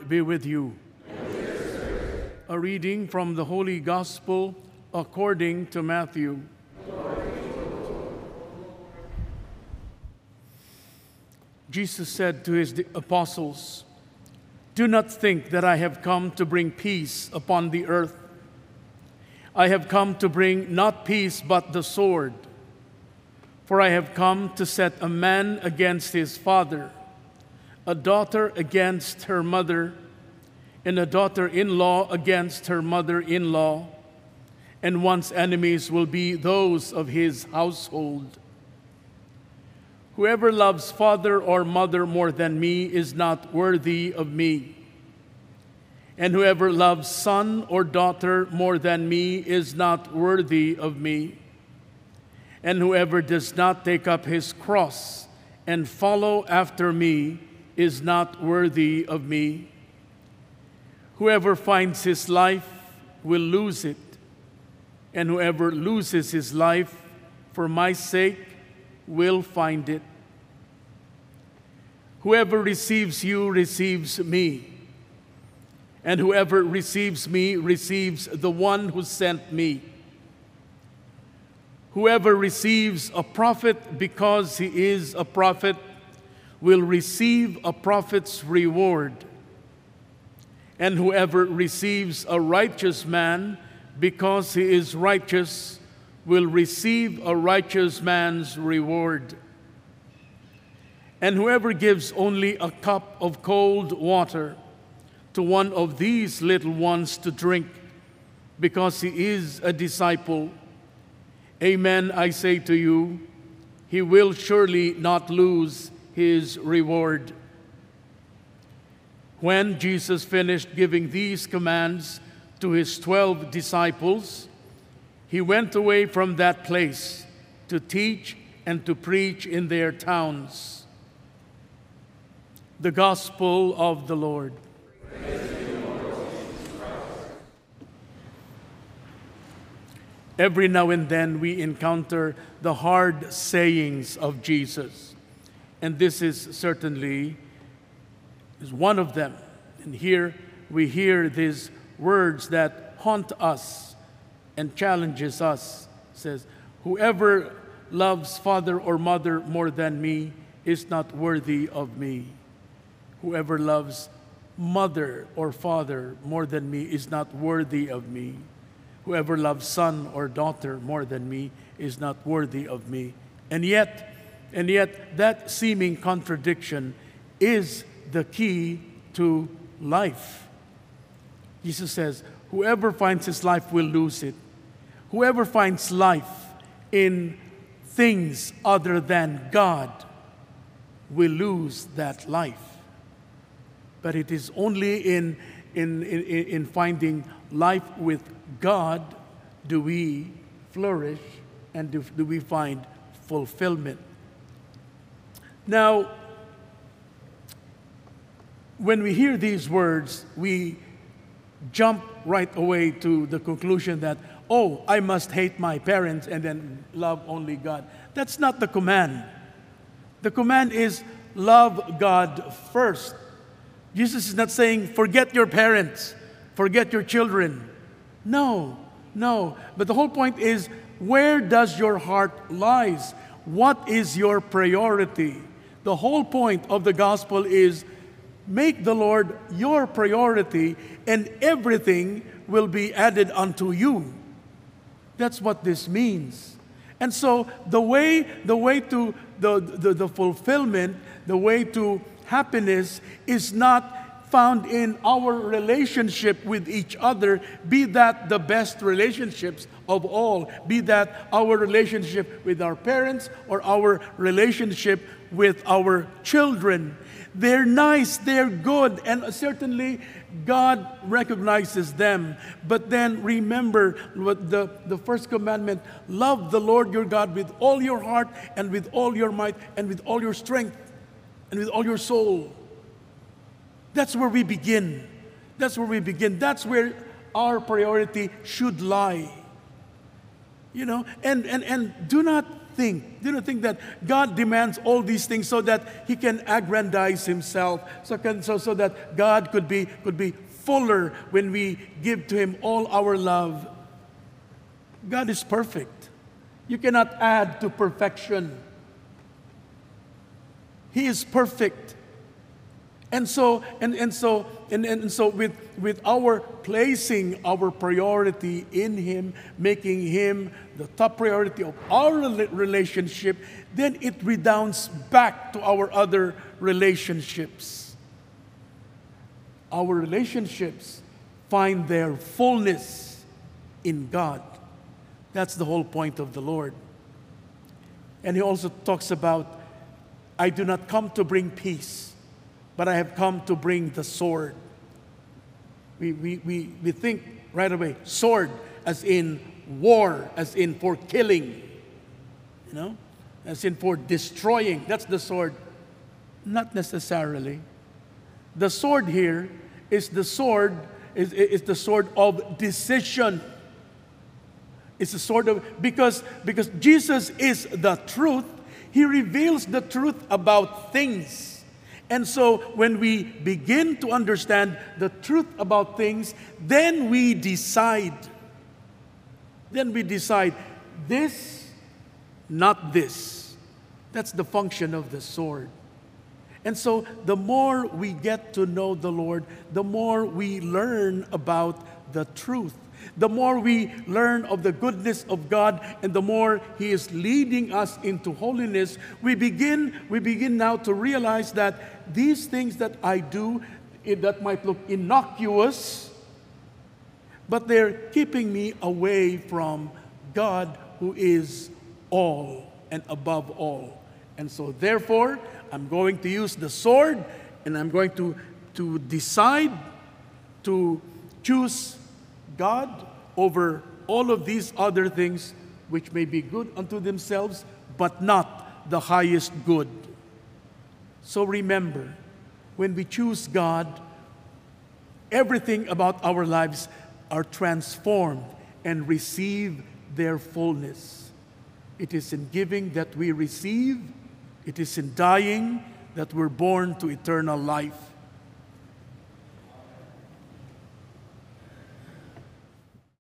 be with you. A reading from the Holy Gospel according to Matthew. Jesus said to his apostles, "Do not think that I have come to bring peace upon the earth. I have come to bring not peace but the sword. For I have come to set a man against his father, a daughter against her mother, and a daughter-in-law against her mother-in-law, and one's enemies will be those of his household. Whoever loves father or mother more than me is not worthy of me. And whoever loves son or daughter more than me is not worthy of me. And whoever does not take up his cross and follow after me is not worthy of me. Whoever finds his life will lose it, and whoever loses his life for my sake will find it. Whoever receives you receives me, and whoever receives me receives the one who sent me. Whoever receives a prophet because he is a prophet will receive a prophet's reward. And whoever receives a righteous man because he is righteous will receive a righteous man's reward. And whoever gives only a cup of cold water to one of these little ones to drink because he is a disciple, amen, I say to you, he will surely not lose his reward." When Jesus finished giving these commands to his 12 disciples, he went away from that place to teach and to preach in their towns. The Gospel of the Lord. Every now and then we encounter the hard sayings of Jesus, and this is certainly one of them. And here we hear these words that haunt us and challenges us. It says, "Whoever loves father or mother more than me is not worthy of me. Whoever loves mother or father more than me is not worthy of me. Whoever loves son or daughter more than me is not worthy of me." And yet that seeming contradiction is the key to life. Jesus says, whoever finds his life will lose it. Whoever finds life in things other than God will lose that life. But it is only in finding life with God do we flourish and do we find fulfillment. Now, when we hear these words, we jump right away to the conclusion that, oh, I must hate my parents and then love only God. That's not the command. The command is love God first. Jesus is not saying, forget your parents, forget your children. No. But the whole point is, where does your heart lies? What is your priority? The whole point of the gospel is, make the Lord your priority, and everything will be added unto you. That's what this means. And so the way to the fulfillment, the way to happiness is not found in our relationship with each other, be that the best relationships of all, be that our relationship with our parents or our relationship with our children. They're nice, they're good, and certainly God recognizes them. But then remember what the first commandment, love the Lord your God with all your heart and with all your might and with all your strength and with all your soul. That's where we begin. That's where we begin. That's where our priority should lie. You know, and do not Do not think that God demands all these things so that He can aggrandize Himself, so that God could be fuller when we give to Him all our love. God is perfect. You cannot add to perfection. He is perfect. And so with our placing our priority in Him, making Him the top priority of our relationship, then it redounds back to our other relationships. Our relationships find their fullness in God. That's the whole point of the Lord. And He also talks about, I do not come to bring peace, but I have come to bring the sword. We think right away, sword as in war, as in for killing, as in for destroying. That's the sword. Not necessarily. The sword here is the sword of decision. It's a sword of, because Jesus is the truth. He reveals the truth about things. And so when we begin to understand the truth about things, then we decide. This, not this. That's the function of the sword. And so the more we get to know the Lord, the more we learn about the truth. The more we learn of the goodness of God, and the more He is leading us into holiness, we begin now to realize that these things that I do, that might look innocuous, but they're keeping me away from God, who is all and above all. And so therefore, I'm going to use the sword, and I'm going to decide to choose God over all of these other things which may be good unto themselves, but not the highest good. So remember, when we choose God, everything about our lives are transformed and receive their fullness. It is in giving that we receive. It is in dying that we're born to eternal life.